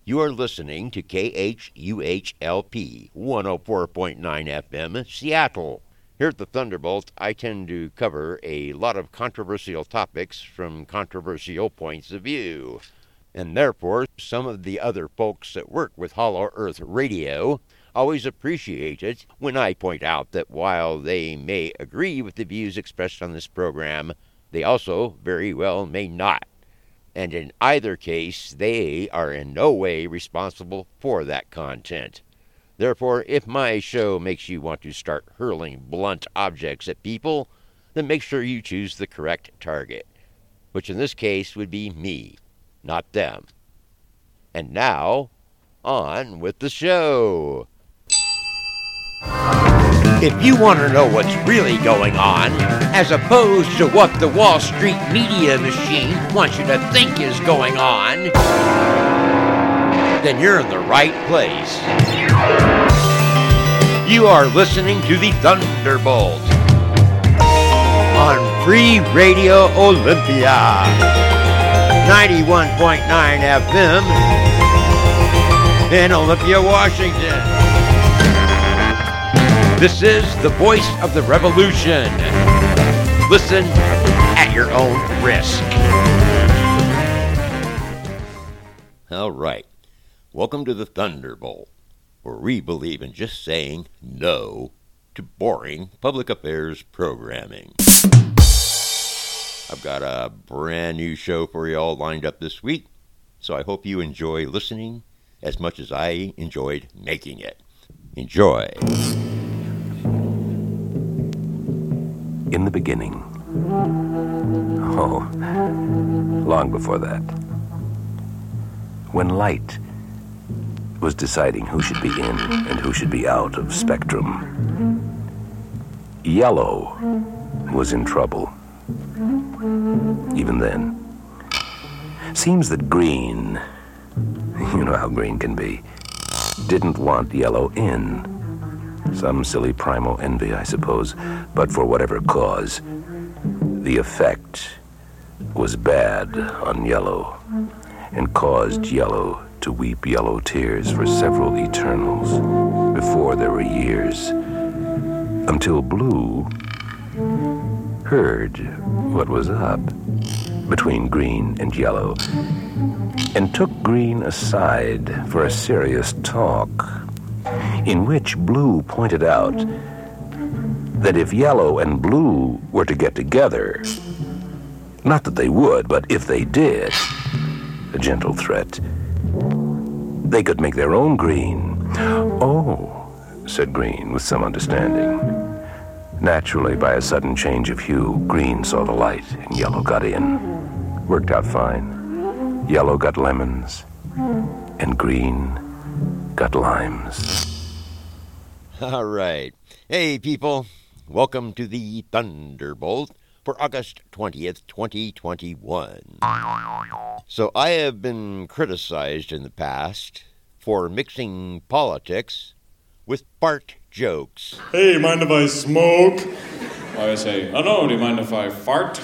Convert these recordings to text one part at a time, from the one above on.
You are listening to KHUHLP 104.9 FM, Seattle. Here at the Thunderbolt, I tend to cover a lot of controversial topics from controversial points of view. And therefore, some of the other folks that work with Hollow Earth Radio always appreciate it when I point out that while they may agree with the views expressed on this program, they also very well may not. And in either case, they are in no way responsible for that content. Therefore, if my show makes you want to start hurling blunt objects at people, then make sure you choose the correct target, which in this case would be me, not them. And now, on with the show. If you want to know what's really going on, as opposed to what the Wall Street media machine wants you to think is going on, then you're in the right place. You are listening to the Thunderbolt on Free Radio Olympia, 91.9 FM in Olympia, Washington. This is the voice of the revolution. Listen at your own risk. All right. Welcome to the Thunderbolt, where we believe in just saying no to boring public affairs programming. I've got a brand new show for you all lined up this week, so I hope you enjoy listening as much as I enjoyed making it. Enjoy. In the beginning. Oh, long before that. When light was deciding who should be in and who should be out of spectrum, yellow was in trouble. Even then. Seems that green, you know how green can be, didn't want yellow in. Some silly primal envy, I suppose, but for whatever cause, the effect was bad on yellow and caused yellow to weep yellow tears for several eternals before there were years, until blue heard what was up between green and yellow and took green aside for a serious talk, in which blue pointed out that if yellow and blue were to get together, not that they would, but if they did, a gentle threat, they could make their own green. Oh, said Green with some understanding. Naturally, by a sudden change of hue, Green saw the light and yellow got in. Worked out fine. Yellow got lemons and green got limes. All right. Hey, people. Welcome to the Thunderbolt for August 20th, 2021. So I have been criticized in the past for mixing politics with fart jokes. Hey, mind if I smoke? I say, oh no, do you mind if I fart?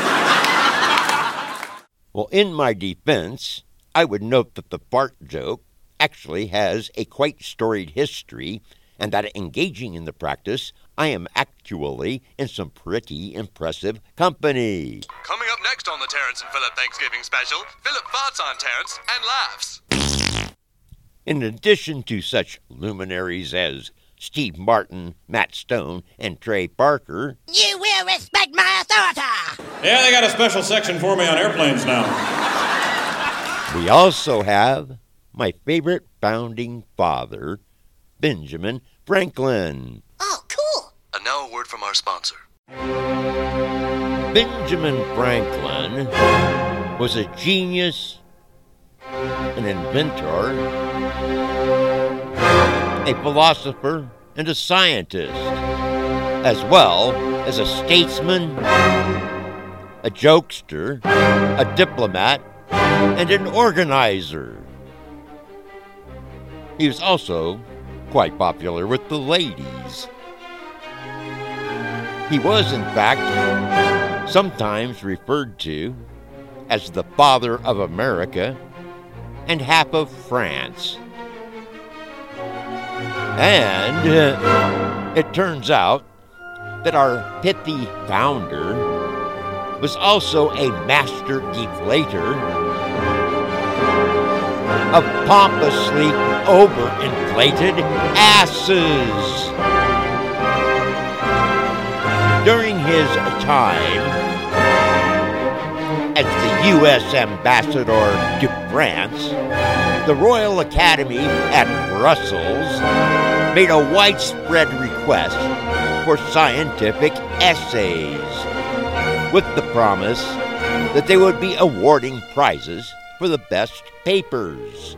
Well, in my defense, I would note that the fart joke actually has a quite storied history, and that engaging in the practice, I am actually in some pretty impressive company. Coming up next on the Terrence and Phillip Thanksgiving special, Phillip farts on Terrence and laughs. In addition to such luminaries as Steve Martin, Matt Stone, and Trey Parker, you will respect my authority. Yeah, they got a special section for me on airplanes now. we also have my favorite founding father, Benjamin Franklin. Oh, cool. And now a word from our sponsor. Benjamin Franklin was a genius, an inventor, a philosopher, and a scientist, as well as a statesman, a jokester, a diplomat, and an organizer. He was also quite popular with the ladies. He was, in fact, sometimes referred to as the Father of America and half of France. And it turns out that our pithy founder was also a master deflator of pompously overinflated asses. During his time as the U.S. ambassador to France, the Royal Academy at Brussels made a widespread request for scientific essays, with the promise that they would be awarding prizes for the best papers.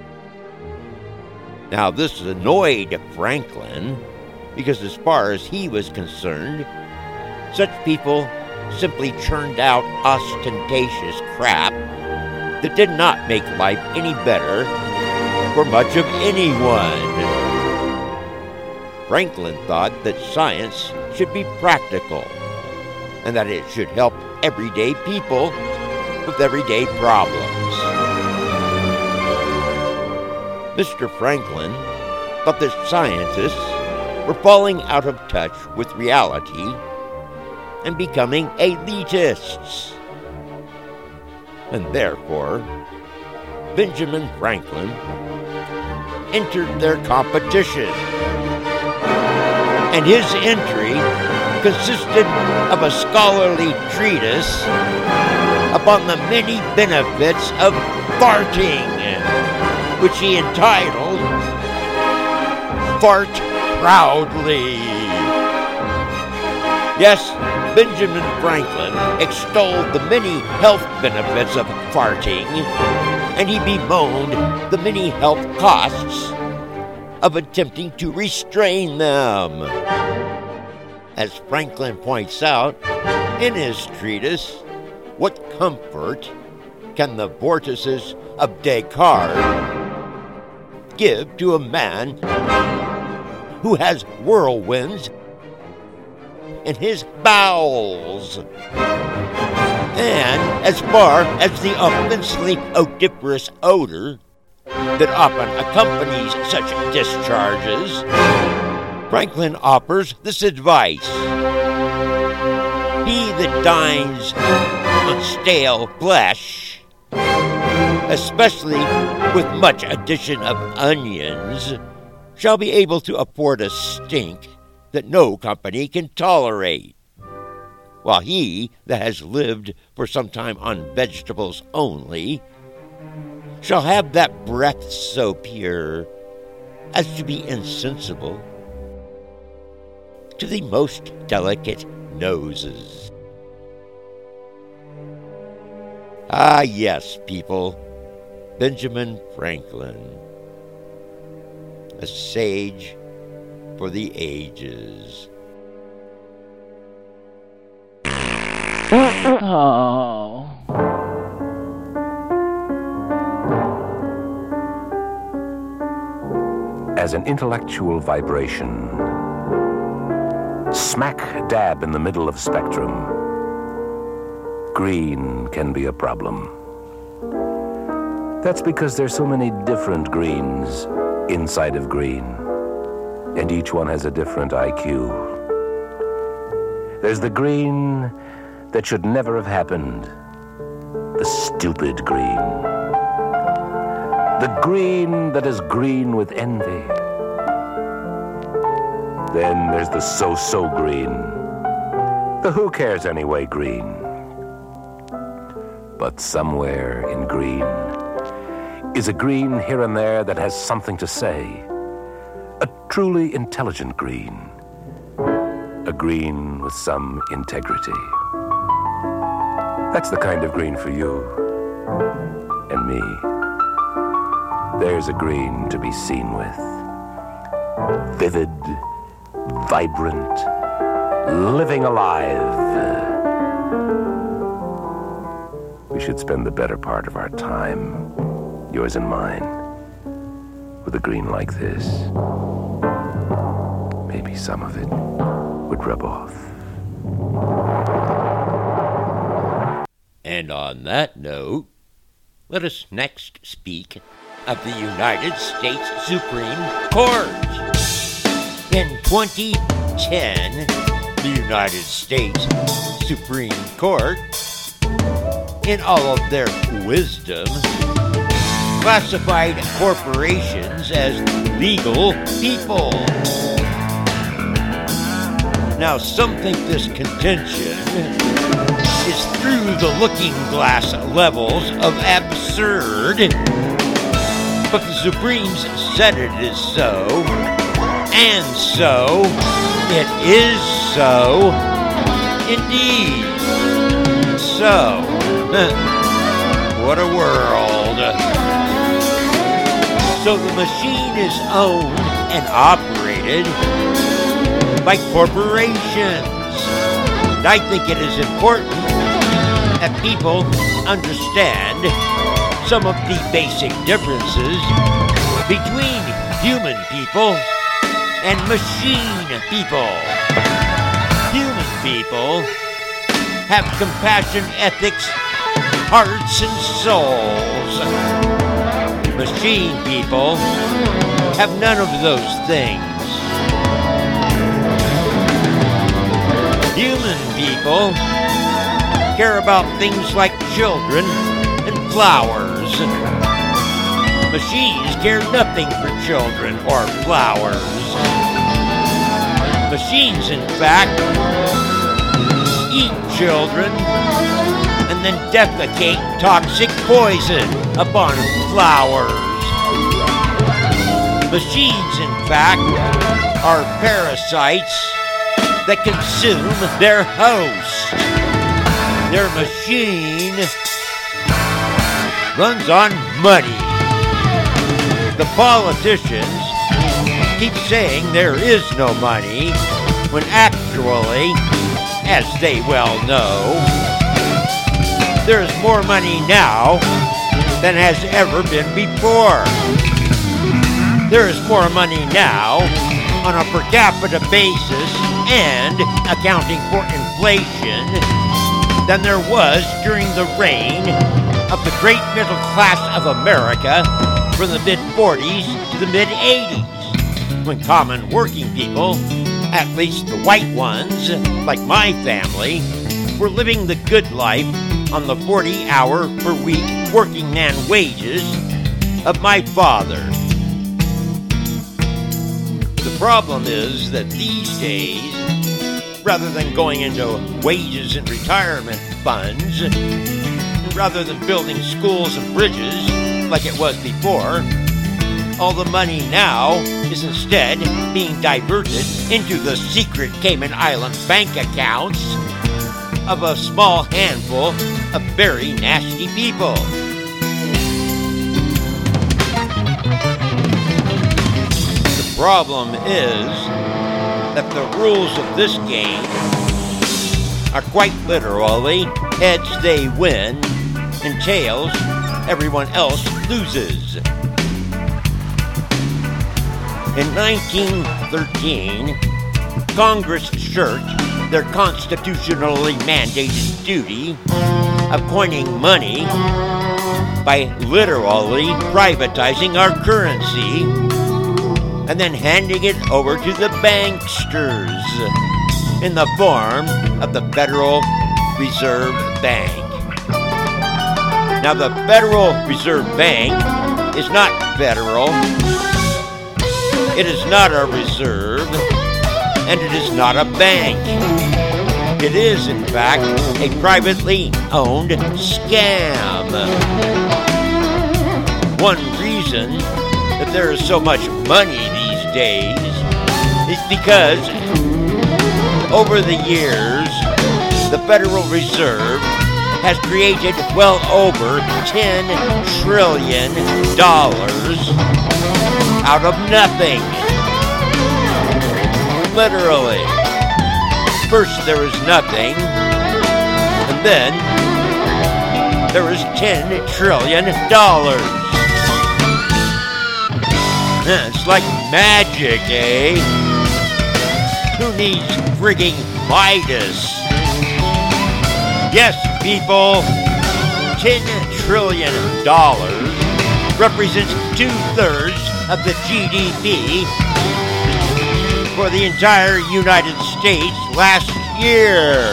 Now, this annoyed Franklin because, as far as he was concerned, such people simply churned out ostentatious crap that did not make life any better for much of anyone. Franklin thought that science should be practical and that it should help everyday people with everyday problems. Mr. Franklin thought that scientists were falling out of touch with reality and becoming elitists. And therefore, Benjamin Franklin entered their competition. And his entry consisted of a scholarly treatise upon the many benefits of farting, which he entitled Fart Proudly. Yes, Benjamin Franklin extolled the many health benefits of farting, and he bemoaned the many health costs of attempting to restrain them. As Franklin points out in his treatise, what comfort can the vortices of Descartes give to a man who has whirlwinds in his bowels? And as far as the offensively odoriferous odor that often accompanies such discharges, Franklin offers this advice: he that dines on stale flesh, especially with much addition of onions, shall be able to afford a stink that no company can tolerate, while he that has lived for some time on vegetables only shall have that breath so pure as to be insensible to the most delicate noses. Ah, yes, people, Benjamin Franklin, a sage for the ages. Oh. As an intellectual vibration, smack dab in the middle of spectrum, green can be a problem. That's because there's so many different greens inside of green, and each one has a different IQ. There's the green that should never have happened, the stupid green. The green that is green with envy. Then there's the so-so green, the who cares anyway green. But somewhere in green is a green here and there that has something to say. A truly intelligent green. A green with some integrity. That's the kind of green for you and me. There's a green to be seen with. Vivid, vibrant, living alive. We should spend the better part of our time, yours and mine, with a green like this. Maybe some of it would rub off. And on that note, Let us next speak of the United States Supreme Court. In 2010, the United States Supreme Court, in all of their wisdom, classified corporations as legal people. Now, some think this contention is through the looking glass levels of absurd, but the Supremes said it is so, and so it is so indeed. So, what a world. So the machine is owned and operated by corporations. And I think it is important that people understand some of the basic differences between human people and machine people. Human people have compassion, ethics, hearts, and souls. Machine people have none of those things. Human people care about things like children and flowers. Machines care nothing for children or flowers. Machines, in fact, eat children and then defecate toxic poison upon flowers. Machines, in fact, are parasites that consume their host. Their machine runs on money. The politicians keep saying there is no money, when actually, as they well know, there is more money now than has ever been before. There is more money now on a per capita basis and accounting for inflation than there was during the reign of the great middle class of America from the mid-40s to the mid-80s, when common working people, at least the white ones, like my family, were living the good life on the 40-hour per week working man wages of my father. The problem is that these days, rather than going into wages and retirement funds, rather than building schools and bridges like it was before, all the money now is instead being diverted into the secret Cayman Island bank accounts of a small handful of very nasty people. The problem is that the rules of this game are quite literally heads they win and tails everyone else loses. In 1913, Congress shirked their constitutionally mandated duty of coining money by literally privatizing our currency and then handing it over to the banksters in the form of the Federal Reserve Bank. Now, the Federal Reserve Bank is not federal, it is not a reserve, and it is not a bank. It is, in fact, a privately owned scam. One reason that there is so much money these days is because over the years, the Federal Reserve has created well over $10 trillion out of nothing. Literally. First there is nothing, and then there is $10 trillion. It's like magic, eh? Who needs frigging Midas? Yes, people, $10 trillion represents 2/3 of the GDP for the entire United States last year.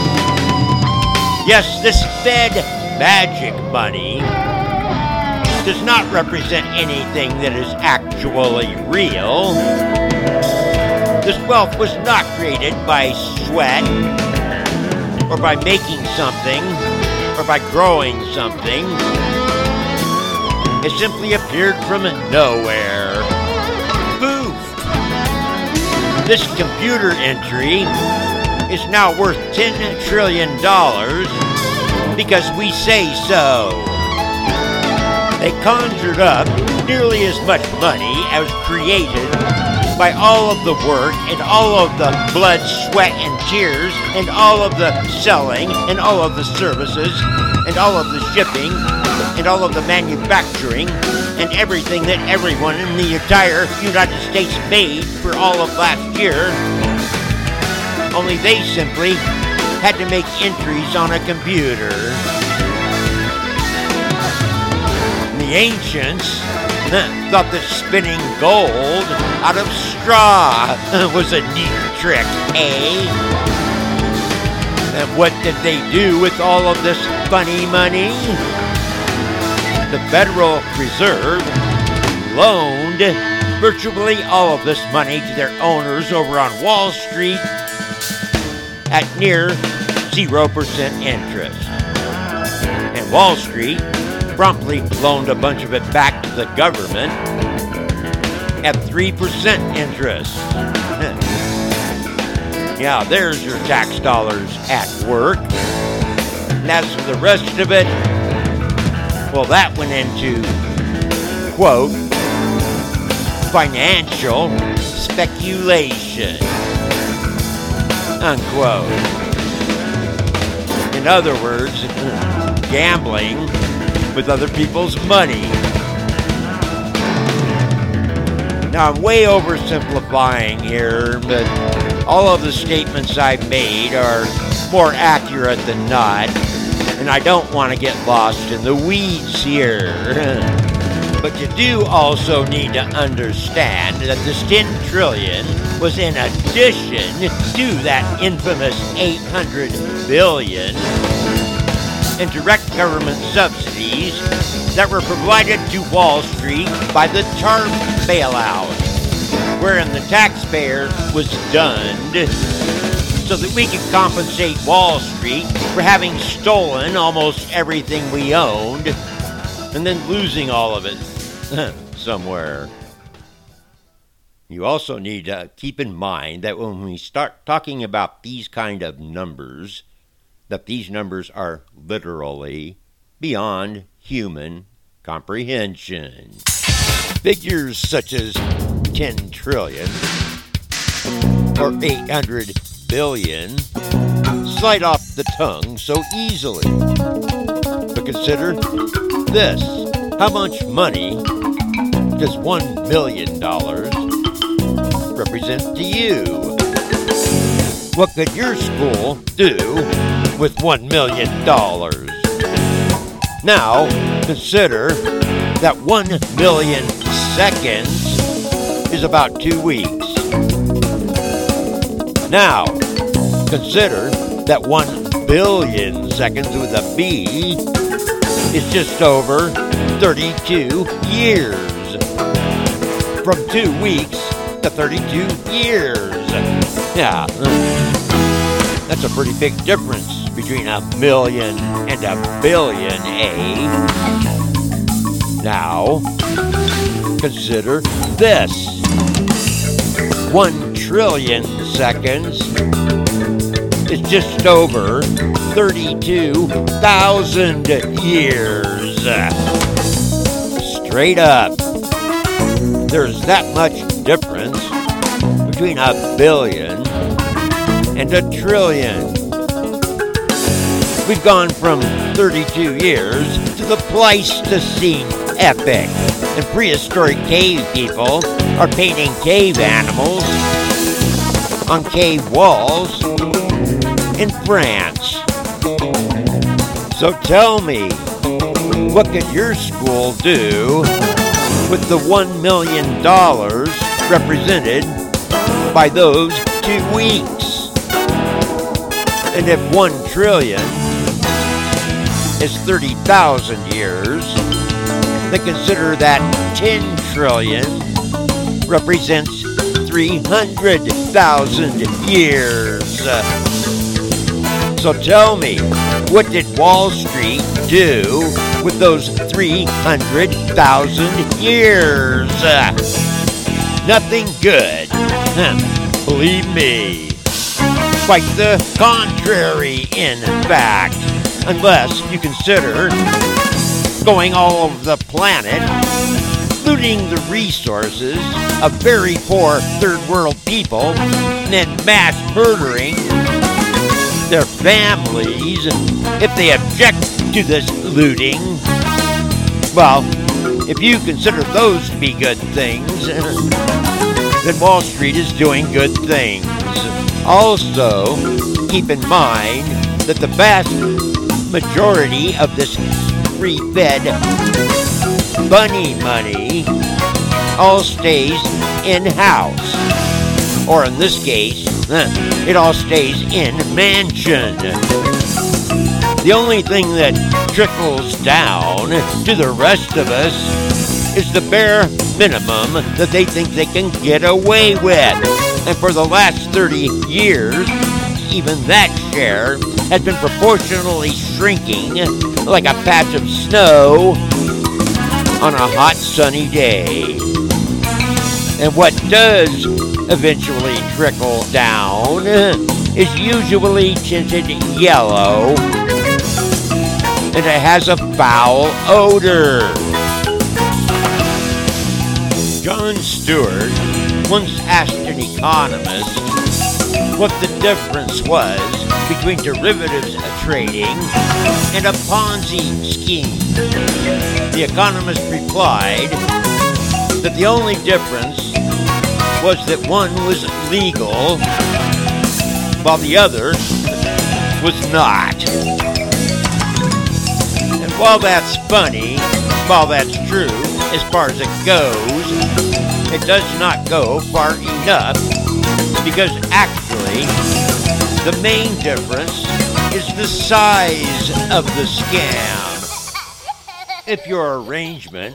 Yes, this Fed magic money does not represent anything that is actually real. This wealth was not created by sweat, or by making something, or by growing something. It simply appeared from nowhere. Poof! This computer entry is now worth $10 trillion because we say so. They conjured up nearly as much money as created by all of the work and all of the blood, sweat, and tears, and all of the selling, and all of the services, and all of the shipping, and all of the manufacturing, and everything that everyone in the entire United States made for all of last year. Only they simply had to make entries on a computer. The ancients thought that spinning gold out of straw was a neat trick, eh? And what did they do with all of this funny money? The Federal Reserve loaned virtually all of this money to their owners over on Wall Street at near 0% interest. And Wall Street promptly loaned a bunch of it back to the government at 3% interest. Yeah, there's your tax dollars at work. And as for the rest of it, well, that went into, quote, financial speculation, unquote. In other words, gambling with other people's money. Now, I'm way oversimplifying here, but all of the statements I've made are more accurate than not, and I don't want to get lost in the weeds here. But you do also need to understand that this 10 trillion was in addition to that infamous 800 billion in direct government subsidies that were provided to Wall Street by the TARP bailout, wherein the taxpayer was dunned so that we could compensate Wall Street for having stolen almost everything we owned and then losing all of it somewhere. You also need to keep in mind that when we start talking about these kind of numbers, that these numbers are literally beyond human comprehension. Figures such as 10 trillion or 800 billion slide off the tongue so easily. But consider this. How much money does $1 million represent to you? What could your school do with $1 million? Now, consider that 1 million seconds is about 2 weeks. Now, consider that 1 billion seconds with a B is just over 32 years. From 2 weeks to 32 years. Yeah, that's a pretty big difference between a million and a billion, eh? Now, consider this. 1 trillion seconds is just over 32,000 years. Straight up. There's that much difference between a billion and a trillion. We've gone from 32 years to the Pleistocene epoch, and prehistoric cave people are painting cave animals on cave walls in France. So tell me, What could your school do with the $1 million represented by those 2 weeks? And if 1 trillion is 30,000 years, then consider that 10 trillion represents 300,000 years. So tell me, what did Wall Street do with those 300,000 years? Nothing good. Believe me. Quite the contrary, in fact. Unless you consider going all over the planet, looting the resources of very poor third world people, and then mass murdering their families if they object to this looting. Well, if you consider those to be good things, then Wall Street is doing good things. Also, keep in mind that the vast majority of this free-fed bunny money all stays in-house. Or in this case, it all stays in mansion. The only thing that trickles down to the rest of us is the bare minimum that they think they can get away with. And for the last 30 years, even that share has been proportionally shrinking like a patch of snow on a hot sunny day. And what does eventually trickle down is usually tinted yellow, and it has a foul odor. Jon Stewart once asked an economist what the difference was between derivatives trading and a Ponzi scheme. The economist replied that the only difference was that one was legal while the other was not. And while that's funny, while that's true as far as it goes, it does not go far enough, because actually the main difference is the size of the scam. If your arrangement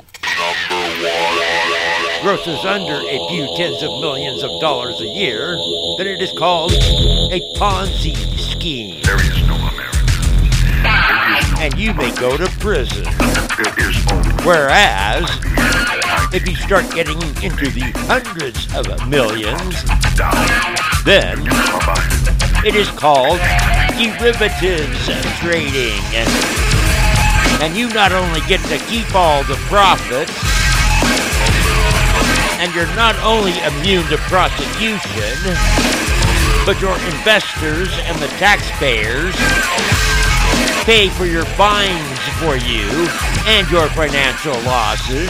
grosses under a few tens of millions of dollars a year, then it is called a Ponzi scheme. There is no America. And you may go to prison. There is only. Whereas, if you start getting into the hundreds of millions, then it is called derivatives trading. And you not only get to keep all the profits, and you're not only immune to prosecution, but your investors and the taxpayers pay for your fines for you and your financial losses,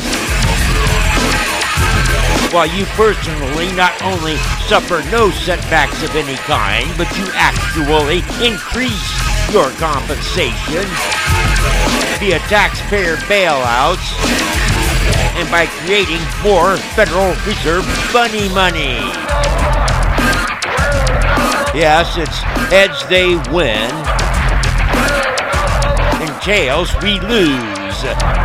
while you personally not only suffer no setbacks of any kind, but you actually increase your compensation via taxpayer bailouts and by creating more Federal Reserve bunny money. Yes, it's heads they win, and tails we lose.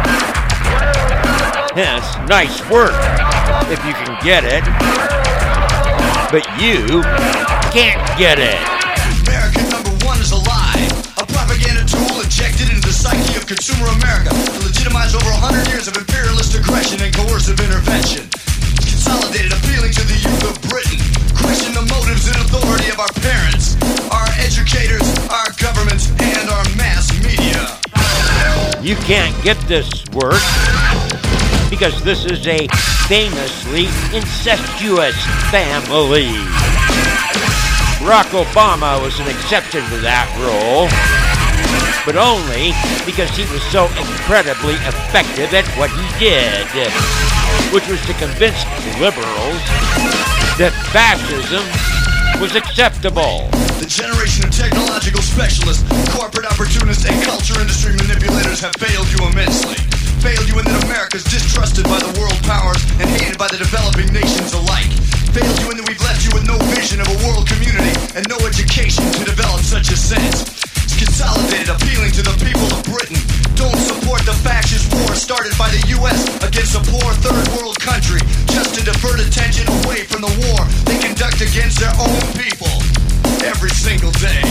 Yes, nice work if you can get it, but you can't get it. America #1 is a lie, a propaganda tool injected into the psyche of consumer America to legitimize over 100 years of imperialist aggression and coercive intervention. Consolidated appealing to the youth of Britain, question the motives and authority of our parents, our educators, our governments, and our mass media. You can't get this work because this is a famously incestuous family. Barack Obama was an exception to that rule, but only because he was so incredibly effective at what he did, which was to convince liberals that fascism was acceptable. The generation of technological specialists, corporate opportunists, and culture industry manipulators have failed you immensely. Failed you in that America's distrusted by the world powers and hated by the developing nations alike. Failed you in that we've left you with no vision of a world community and no education to develop such a sense. It's consolidated, appealing to the people of Britain. Don't support the fascist war started by the U.S. against a poor third world country just to divert attention away from the war they conduct against their own people every single day.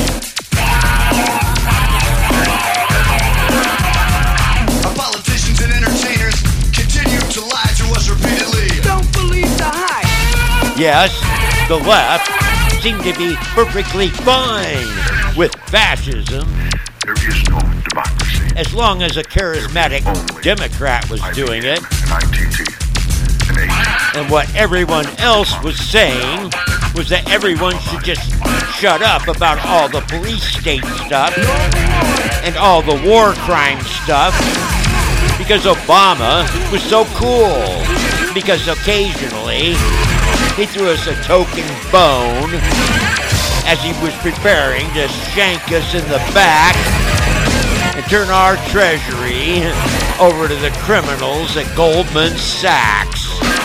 Our politicians and entertainers continue to lie to us repeatedly. Don't believe the hype. Yes, the left seemed to be perfectly fine with fascism. There is no democracy. As long as a charismatic Democrat was doing it. An ITT. An agent. And what everyone else was saying was that everyone should just shut up about all the police state stuff and all the war crime stuff because Obama was so cool. Because occasionally he threw us a token bone as he was preparing to shank us in the back and turn our treasury over to the criminals at Goldman Sachs.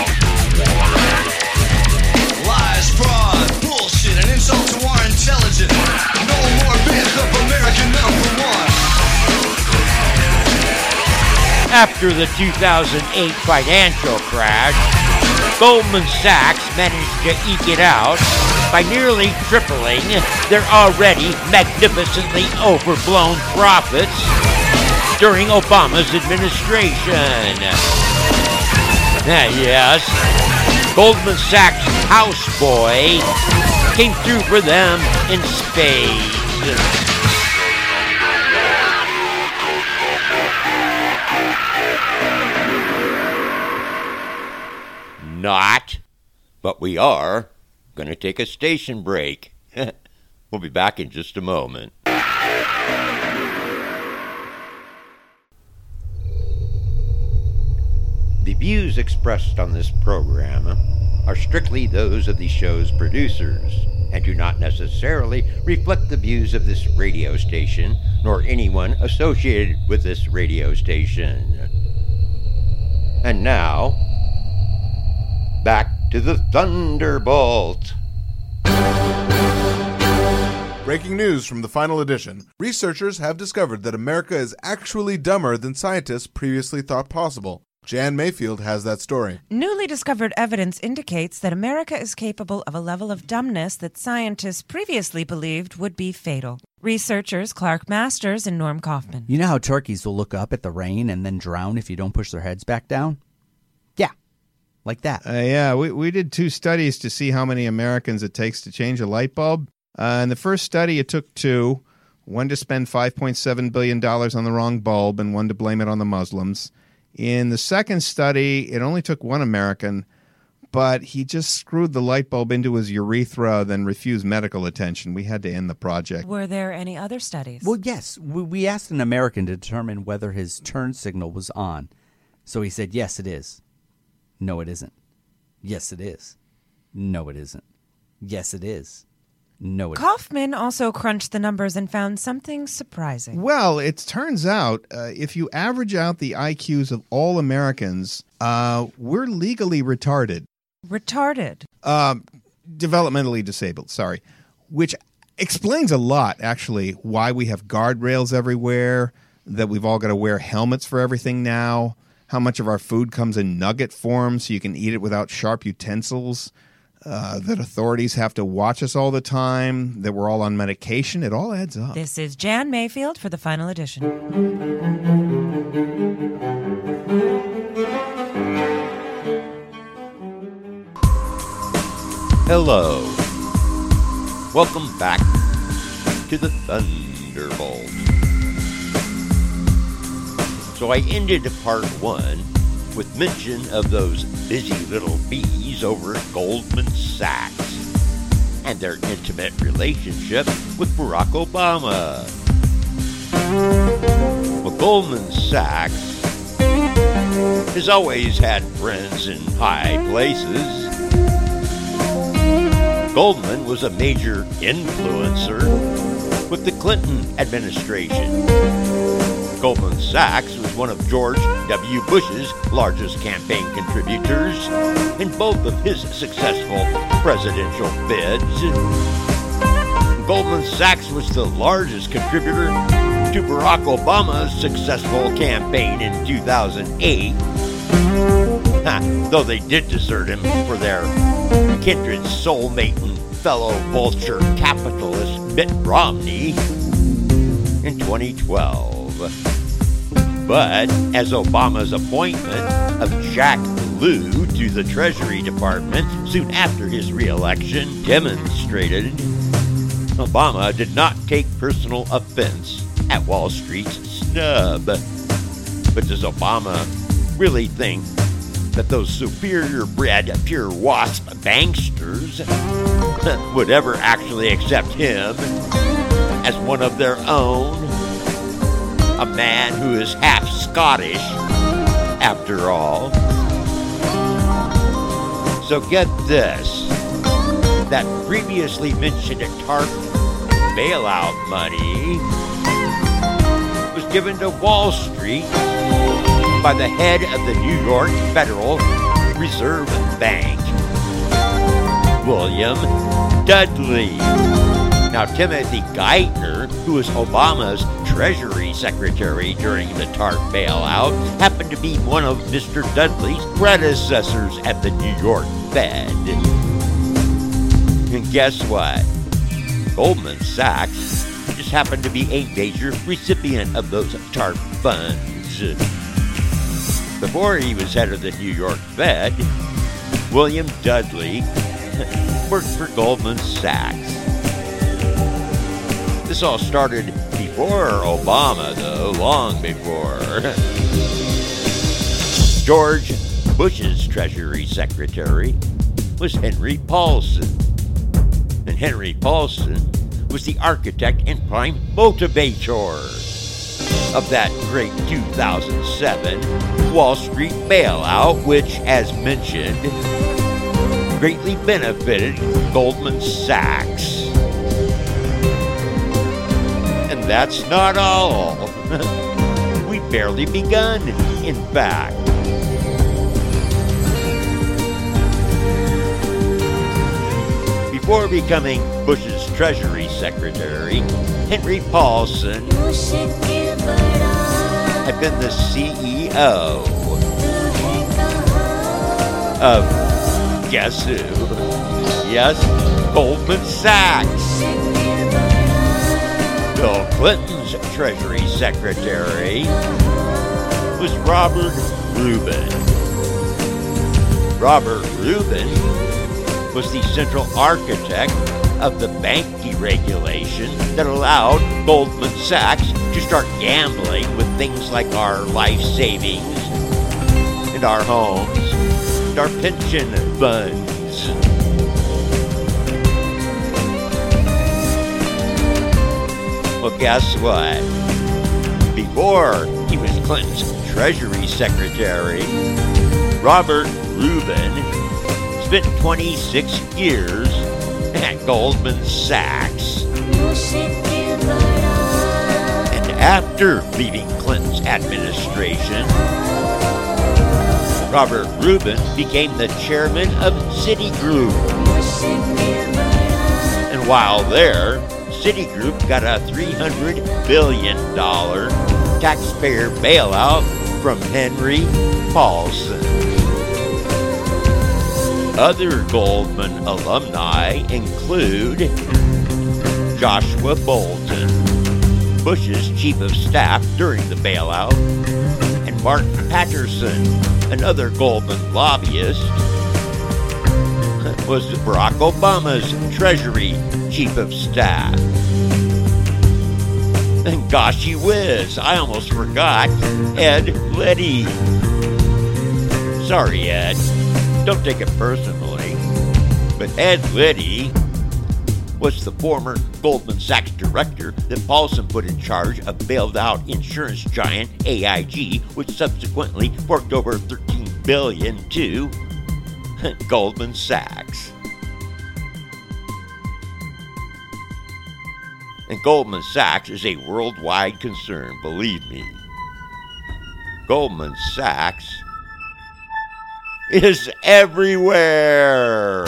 Lies, fraud, bullshit, and insult to our intelligence. No more myth of American #1. After the 2008 financial crash, Goldman Sachs managed to eke it out by nearly tripling their already magnificently overblown profits during Obama's administration. Yes, Goldman Sachs houseboy came through for them in spades. Not, but we are going to take a station break. We'll be back in just a moment. The views expressed on this program are strictly those of the show's producers and do not necessarily reflect the views of this radio station nor anyone associated with this radio station. And now, back to the Thunderbolt. Breaking news from the final edition. Researchers have discovered that America is actually dumber than scientists previously thought possible. Jan Mayfield has that story. Newly discovered evidence indicates that America is capable of a level of dumbness that scientists previously believed would be fatal. Researchers Clark Masters and Norm Kaufman. You know how turkeys will look up at the rain and then drown if you don't push their heads back down? Yeah, like that. Yeah, we did 2 studies to see how many Americans it takes to change a light bulb. In the first study, it took 2, one to spend $5.7 billion on the wrong bulb and one to blame it on the Muslims. In the second study, it only took 1 American, but he just screwed the light bulb into his urethra, then refused medical attention. We had to end the project. Were there any other studies? Well, yes. We asked an American to determine whether his turn signal was on. So he said, yes, it is. No, it isn't. Yes, it is. No, it isn't. Yes, it is. No, it Kaufman also crunched the numbers and found something surprising. Well, it turns out if you average out the IQs of all Americans, we're legally retarded. Retarded? Developmentally disabled, sorry. Which explains a lot, actually, why we have guardrails everywhere, that we've all got to wear helmets for everything now, how much of our food comes in nugget form so you can eat it without sharp utensils, that authorities have to watch us all the time, that we're all on medication. It all adds up. This is Jan Mayfield for the final edition. Hello. Welcome back to the Thunderbolt. So I ended part 1 with mention of those busy little bees over at Goldman Sachs and their intimate relationship with Barack Obama. Well, Goldman Sachs has always had friends in high places. Goldman was a major influencer with the Clinton administration. Goldman Sachs was one of George W. Bush's largest campaign contributors in both of his successful presidential bids. Goldman Sachs was the largest contributor to Barack Obama's successful campaign in 2008, though they did desert him for their kindred soulmate and fellow vulture capitalist Mitt Romney in 2012. But as Obama's appointment of Jack Lew to the Treasury Department soon after his re-election demonstrated, Obama did not take personal offense at Wall Street's snub. But does Obama really think that those superior-bred, pure wasp banksters would ever actually accept him as one of their own? A man who is half Scottish, after all. So get this. That previously mentioned TARP bailout money was given to Wall Street by the head of the New York Federal Reserve Bank, William Dudley. Now, Timothy Geithner, who was Obama's Treasury Secretary during the TARP bailout, happened to be one of Mr. Dudley's predecessors at the New York Fed. And guess what? Goldman Sachs just happened to be a major recipient of those TARP funds. Before he was head of the New York Fed, William Dudley worked for Goldman Sachs. This all started before Obama, though, long before. George Bush's Treasury Secretary was Henry Paulson. And Henry Paulson was the architect and prime motivator of that great 2007 Wall Street bailout, which, as mentioned, greatly benefited Goldman Sachs. And that's not all. We've barely begun, in fact. Before becoming Bush's Treasury Secretary, Henry Paulson had been the CEO of, guess who? Yes, Goldman Sachs. Bill Clinton's Treasury Secretary was Robert Rubin. Robert Rubin was the central architect of the bank deregulation that allowed Goldman Sachs to start gambling with things like our life savings and our homes and our pension funds. Well, guess what? Before he was Clinton's Treasury Secretary, Robert Rubin spent 26 years at Goldman Sachs. And after leaving Clinton's administration, Robert Rubin became the chairman of Citigroup. And while there, Citigroup got a $300 billion taxpayer bailout from Henry Paulson. Other Goldman alumni include Joshua Bolten, Bush's chief of staff during the bailout, and Mark Patterson, another Goldman lobbyist, was Barack Obama's Treasury chief of staff. And goshy whiz, I almost forgot Ed Liddy. Sorry, Ed. Don't take it personally, but Ed Liddy was the former Goldman Sachs director that Paulson put in charge of bailed-out insurance giant AIG, which subsequently forked over $13 billion to Goldman Sachs. And Goldman Sachs is a worldwide concern, believe me. Goldman Sachs is everywhere.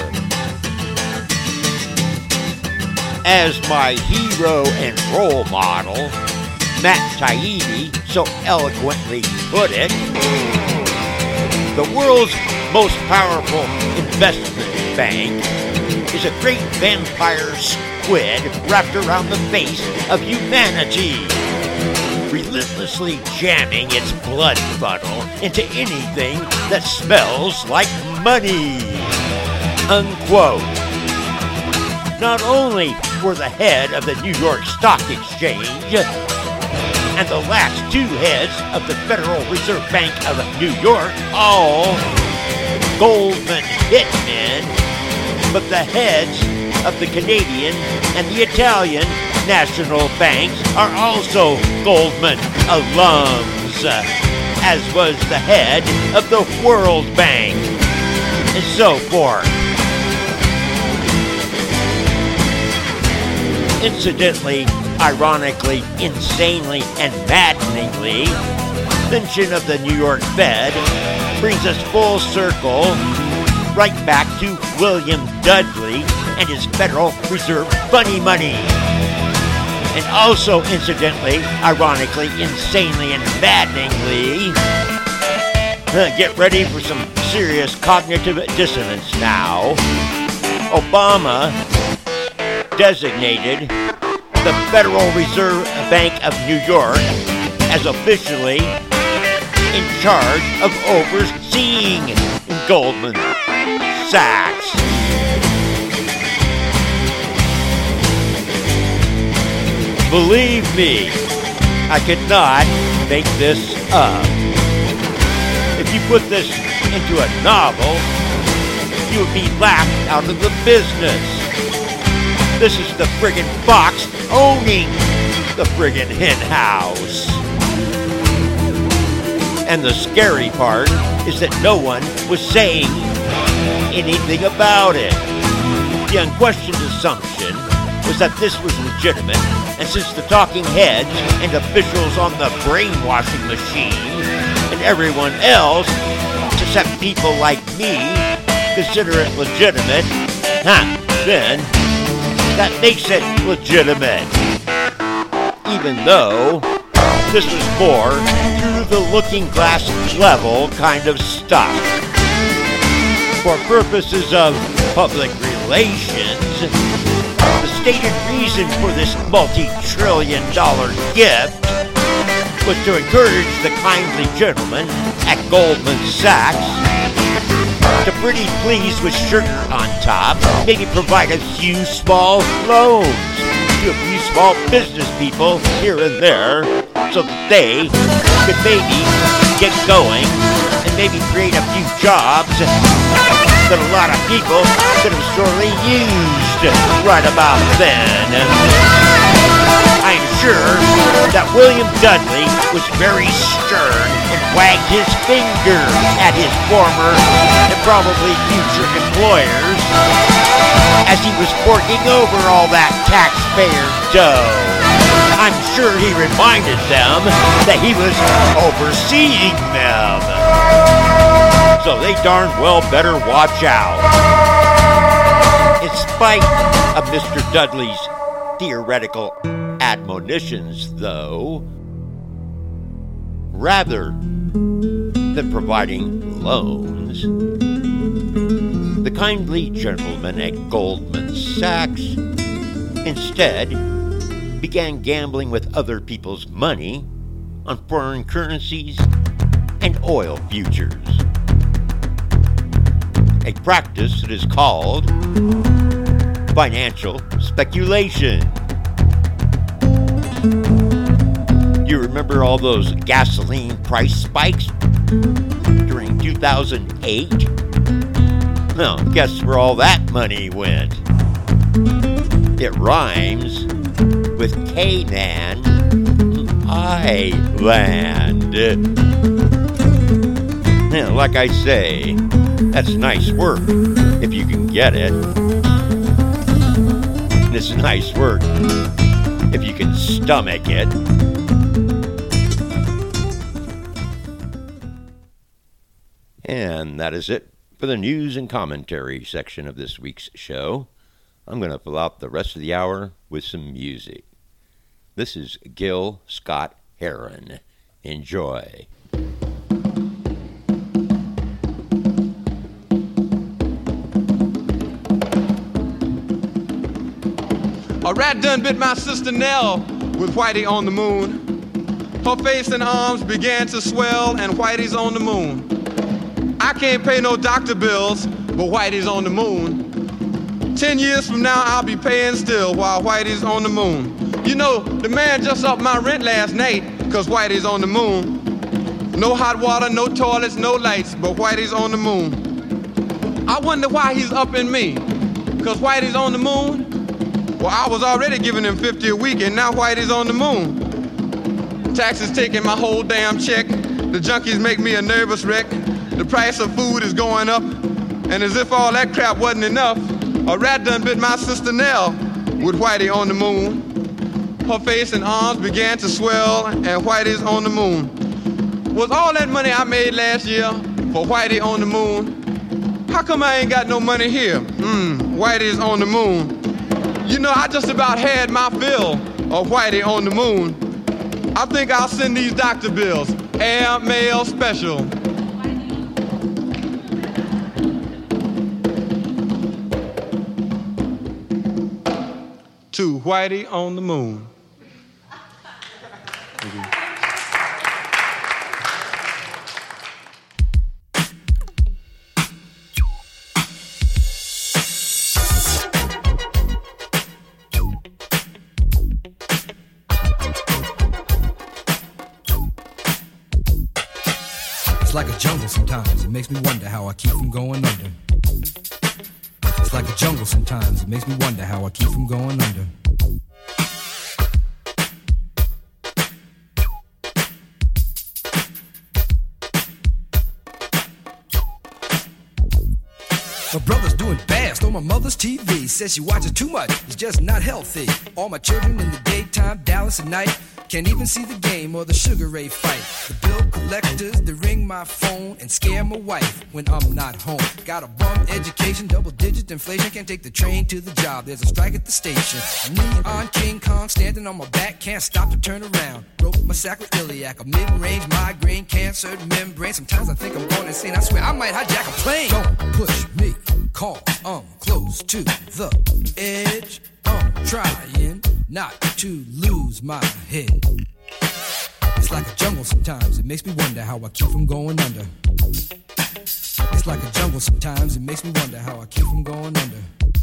As my hero and role model, Matt Taibbi, so eloquently put it, the world's most powerful investment bank is a great vampire squid wrapped around the face of humanity, relentlessly jamming its blood funnel into anything that smells like money. Unquote. Not only were the head of the New York Stock Exchange and the last two heads of the Federal Reserve Bank of New York all Goldman hitmen, but the heads of the Canadian and the Italian national banks are also Goldman alums, as was the head of the World Bank, and so forth. Incidentally, ironically, insanely, and maddeningly, mention of the New York Fed brings us full circle right back to William Dudley and his Federal Reserve funny money. And also, incidentally, ironically, insanely, and maddeningly, get ready for some serious cognitive dissonance now. Obama designated the Federal Reserve Bank of New York as officially in charge of overseeing Goldman Sachs. Believe me, I could not make this up. If you put this into a novel, you would be laughed out of the business. This is the friggin' fox owning the friggin' hen house. And the scary part is that no one was saying anything about it. The unquestioned assumption was that this was legitimate, and since the talking heads and officials on the brainwashing machine and everyone else, except people like me, consider it legitimate, then that makes it legitimate. Even though this was more through the looking glass level kind of stuff. For purposes of public relations, the stated reason for this multi-trillion-dollar gift was to encourage the kindly gentleman at Goldman Sachs to pretty please with sugar on top, maybe provide a few small loans to a few small business people here and there so that they could maybe get going and maybe create a few jobs that a lot of people could have sorely used right about then. I'm sure that William Dudley was very stern and wagged his finger at his former and probably future employers as he was forking over all that taxpayer dough. I'm sure he reminded them that he was overseeing them. So they darn well better watch out. In spite of Mr. Dudley's theoretical admonitions, though, rather than providing loans, the kindly gentleman at Goldman Sachs instead began gambling with other people's money on foreign currencies and oil futures. A practice that is called financial speculation. You remember all those gasoline price spikes during 2008? Well, guess where all that money went? It rhymes with Canaan Island. Now, like I say, that's nice work if you can get it. And it's nice work if you can stomach it. And that is it for the news and commentary section of this week's show. I'm going to fill out the rest of the hour with some music. This is Gil Scott-Heron. Enjoy. A rat done bit my sister Nell with Whitey on the moon. Her face and arms began to swell, and Whitey's on the moon. I can't pay no doctor bills, but Whitey's on the moon. 10 years from now, I'll be paying still while Whitey's on the moon. You know, the man just upped my rent last night, cause Whitey's on the moon. No hot water, no toilets, no lights, but Whitey's on the moon. I wonder why he's upping me, cause Whitey's on the moon? Well, I was already giving him $50 a week, and now Whitey's on the moon. Taxes taking my whole damn check. The junkies make me a nervous wreck. The price of food is going up, and as if all that crap wasn't enough, a rat done bit my sister Nell with Whitey on the moon. Her face and arms began to swell, and Whitey's on the moon. Was all that money I made last year for Whitey on the moon? How come I ain't got no money here? Whitey's on the moon. You know, I just about had my fill of Whitey on the moon. I think I'll send these doctor bills, air mail special. To Whitey on the moon. It's like a jungle sometimes, it makes me wonder how I keep from going under. It's like a jungle sometimes, it makes me wonder how I keep from going under. My brother's doing fast on my mother's TV. Says she watches too much, it's just not healthy. All my children in the daytime, Dallas at night. Can't even see the game or the Sugar Ray fight. The bill collectors, they ring my phone and scare my wife when I'm not home. Got a bum education, double-digit inflation. Can't take the train to the job, there's a strike at the station. Neon King Kong standing on my back, can't stop to turn around. Broke my sacroiliac, a mid-range migraine, cancer membrane. Sometimes I think I'm going insane, I swear I might hijack a plane. Don't push me, call, I'm close to the edge. I'm trying not to lose my head. It's like a jungle sometimes, it makes me wonder how I keep from going under. It's like a jungle sometimes, it makes me wonder how I keep from going under.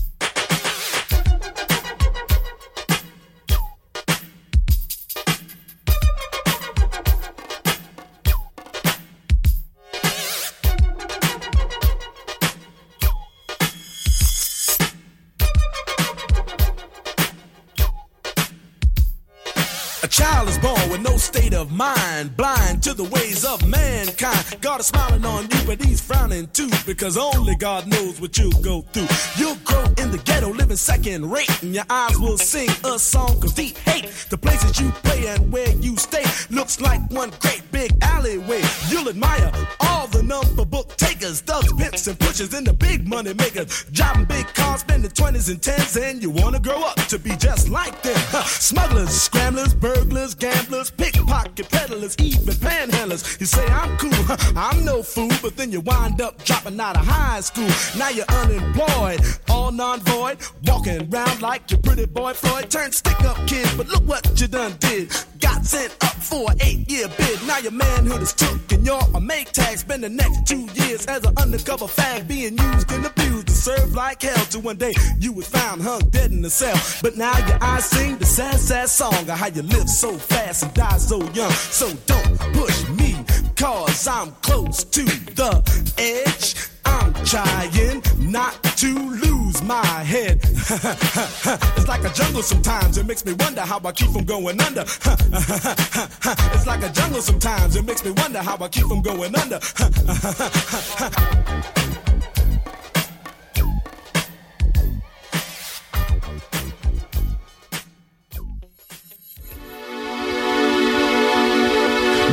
A child is born with no state of mind, blind to the ways of mankind. God is smiling on you, but he's frowning too, because only God knows what you'll go through. You'll grow in the ghetto, living second rate, and your eyes will sing a song of deep hate. The places you play and where you stay looks like one great big alleyway. You'll admire all the number book takers, thugs, pimps, and pushers, and the big money makers. Driving big cars, spending 20s and 10s, and you wanna grow up to be just like them. Smugglers, scramblers, burglars, gamblers, pickpocket peddlers, even panhandlers. You say I'm cool, I'm no fool, but then you wind up dropping out of high school. Now you're unemployed, all non-void, walking around like your pretty boy Floyd. Turned stick-up kid, but look what you done did. Got sent up for an 8-year bid. Now your manhood is took and you're a make tag. Spend the next 2 years as an undercover fag, being used and abused to serve like hell. Till one day you was found hung dead in the cell. But now your eyes sing the sad, sad song of how you live so fast and die so young. So don't push me, cause I'm close to the edge. I'm trying not to lose my head. It's like a jungle sometimes, it makes me wonder how I keep from going under. It's like a jungle sometimes, it makes me wonder how I keep from going under.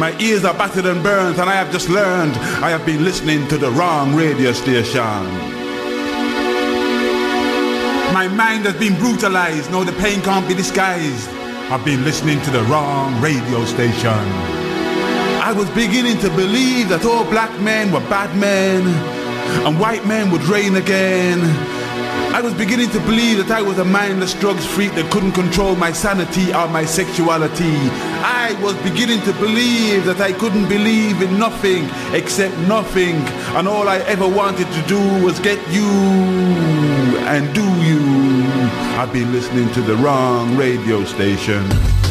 My ears are battered and burnt, and I have just learned I have been listening to the wrong radio station. My mind has been brutalized, no, the pain can't be disguised. I've been listening to the wrong radio station. I was beginning to believe that all black men were bad men, and white men would reign again. I was beginning to believe that I was a mindless drugs freak that couldn't control my sanity or my sexuality. I was beginning to believe that I couldn't believe in nothing except nothing, and all I ever wanted to do was get you and do you. I've been listening to the wrong radio station.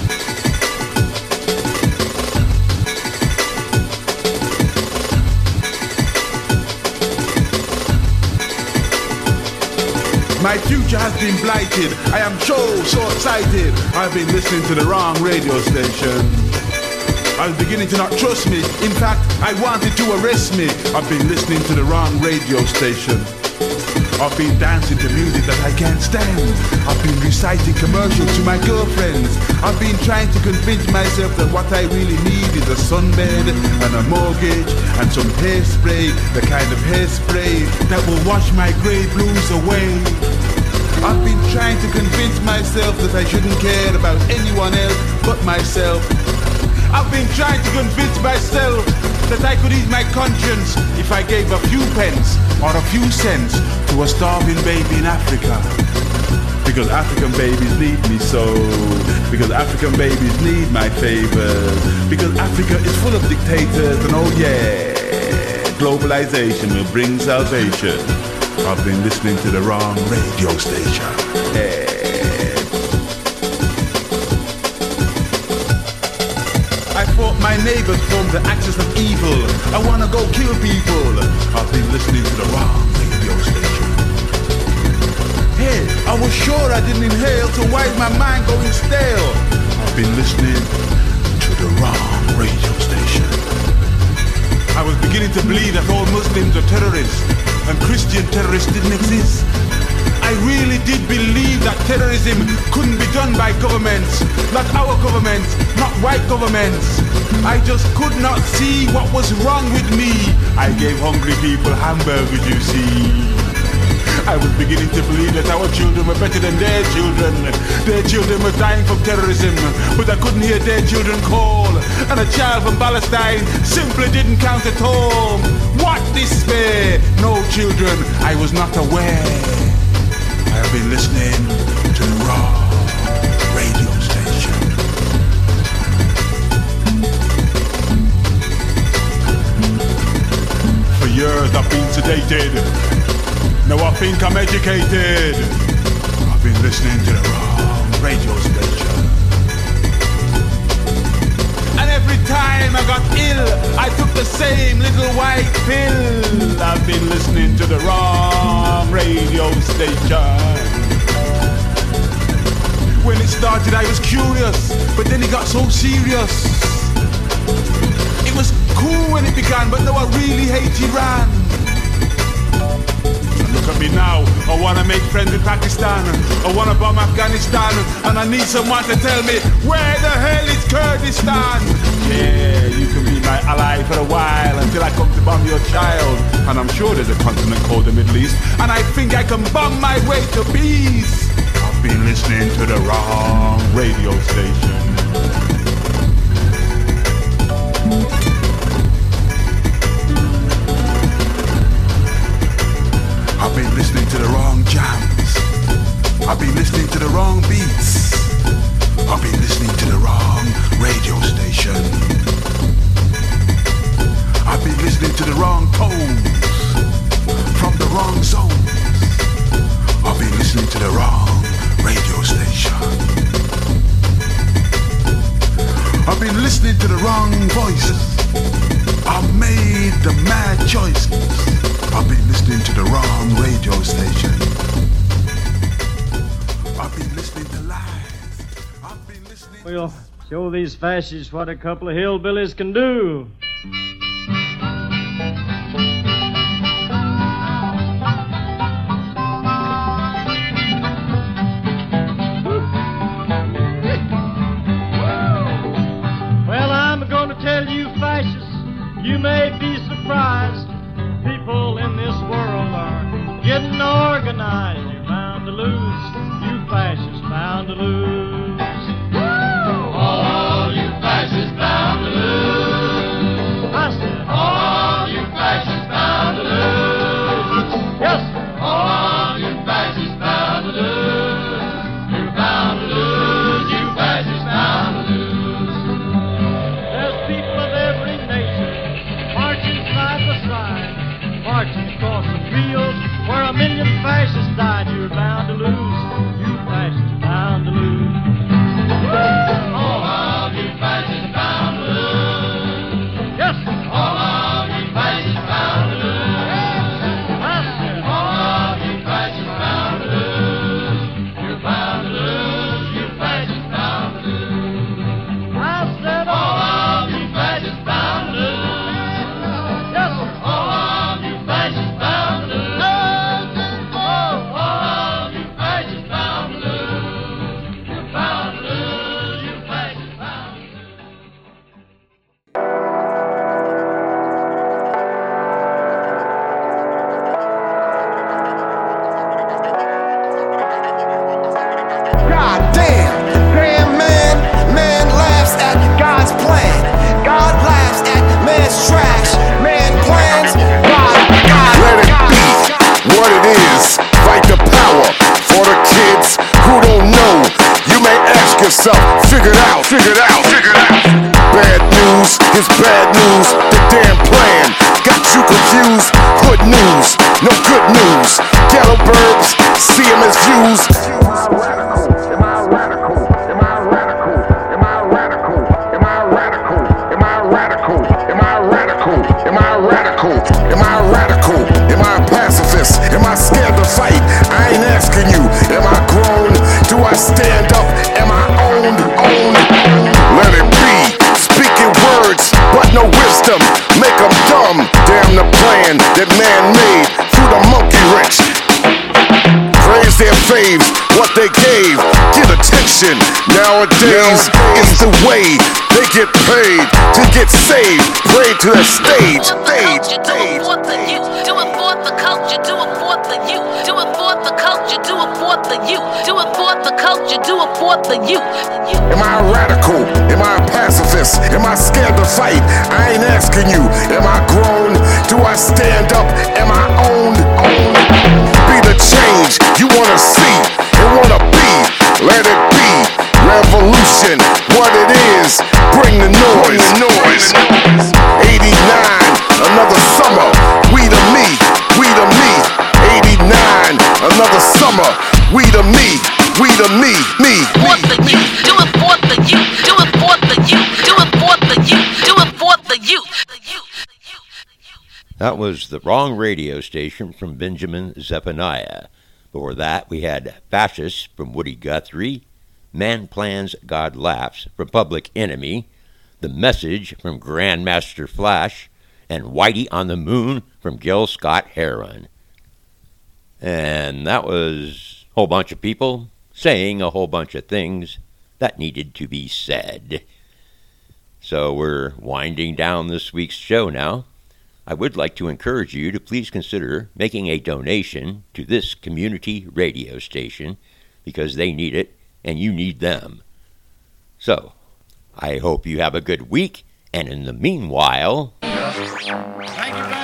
My future has been blighted. I am so excited. I've been listening to the wrong radio station. I was beginning to not trust me. In fact, I wanted to arrest me. I've been listening to the wrong radio station. I've been dancing to music that I can't stand. I've been reciting commercials to my girlfriends. I've been trying to convince myself that what I really need is a sunbed and a mortgage and some hairspray, the kind of hairspray that will wash my grey blues away. I've been trying to convince myself that I shouldn't care about anyone else but myself. I've been trying to convince myself that I could ease my conscience if I gave a few pence or a few cents to a starving baby in Africa. Because African babies need me so. Because African babies need my favors. Because Africa is full of dictators, and oh yeah, globalization will bring salvation. I've been listening to the wrong radio station. I thought my neighbors formed the axis of evil. I wanna go kill people. I've been listening to the wrong radio station. Hey, I was sure I didn't inhale, so why is my mind going stale? I've been listening to the wrong radio station. I was beginning to believe that all Muslims are terrorists and Christian terrorists didn't exist. I really did believe that terrorism couldn't be done by governments, not our governments, not white governments. I just could not see what was wrong with me. I gave hungry people hamburgers, you see. I was beginning to believe that our children were better than their children. Their children were dying from terrorism, but I couldn't hear their children call. And a child from Palestine simply didn't count at all. What despair! No children, I was not aware. I have been listening to the wrong radio station. For years I've been sedated. Now I think I'm educated. I've been listening to the wrong radio station. And every time I got ill, I took the same little white pill. I've been listening to the wrong radio station. When it started I was curious, but then it got so serious. It was cool when it began, but now I really hate Iran. Look at me now, I wanna make friends with Pakistan, I wanna bomb Afghanistan, and I need someone to tell me, where the hell is Kurdistan? Yeah, you can be my ally for a while, until I come to bomb your child. And I'm sure there's a continent called the Middle East, and I think I can bomb my way to peace. I've been listening to the wrong radio station. I've been listening to the wrong jams. I've been listening to the wrong beats. I've been listening to the wrong radio station. I've been listening to the wrong tones from the wrong zones. I've been listening to the wrong radio station. I've been listening to the wrong voices. I've made the mad choices. I've been listening to the wrong radio station. I've been listening to lies. I've been listening. We'll show these fascists what a couple of hillbillies can do. Well, I'm gonna tell you didn't organize, you're bound to lose. You fascists bound to lose. All you fascists bound to lose. I said, all you fascists bound to lose. Yes, sir. All you fascists bound to lose. You're bound to lose. You fascists bound to lose. There's people of every nation marching side by side, marching across the fields where 1 million fascists died. You're bound to lose. You fascists bound to lose. All you fascists bound to lose. Yes, sir. All you fascists bound to lose. I said, all you fascists bound to lose. You're bound to lose. You fascists bound to lose. I said, all you fascists bound to lose. Yes, sir. All you fascists bound to lose. All you fascists bound to lose. You're bound to lose. You fascists bound to lose. God damn, man laughs at God's plan. God laughs at man's trash. Man plans, God. Let it be what it is. Fight the power for the kids who don't know. You may ask yourself, figure it out. Bad news is bad news. The damn plan got you confused. Hood news, no good news. Ghetto burbs, see them as views. Am I radical? Am I a pacifist? Am I scared to fight? I ain't asking you. Am I grown? Do I stand up? Am I owned? Let it be. Speaking words, but no wisdom. Make them dumb. Damn the plan that man made through the monkey wrench. Praise their faves, what they gave. Get attention. Nowadays, it's the way they get paid to get saved. Pray to the stage. Do it for the youth. Do it for the culture. Do it for the youth. Do it for the culture. Do it for the youth. Do it for the culture. Do it for the youth. Am I radical? Am I a pacifist? Am I scared to fight? I ain't asking you. Am I grown? Do I stand up? Am I owned? Be the change you wanna see and wanna be. Let it be. Revolution, what it is. Bring the noise. 89, another summer. We the me. 89, another summer. We the me. Me. For the youth. Do it for the youth. Do it for the youth. Do it for the youth. Do it for the youth. That was the Wrong Radio Station from Benjamin Zephaniah. Before that, we had Fascists from Woody Guthrie, Man Plans, God Laughs from Public Enemy, The Message from Grandmaster Flash, and Whitey on the Moon from Gil Scott-Heron. And that was a whole bunch of people saying a whole bunch of things that needed to be said. So we're winding down this week's show now. I would like to encourage you to please consider making a donation to this community radio station because they need it and you need them. So, I hope you have a good week, and in the meanwhile... Thank you very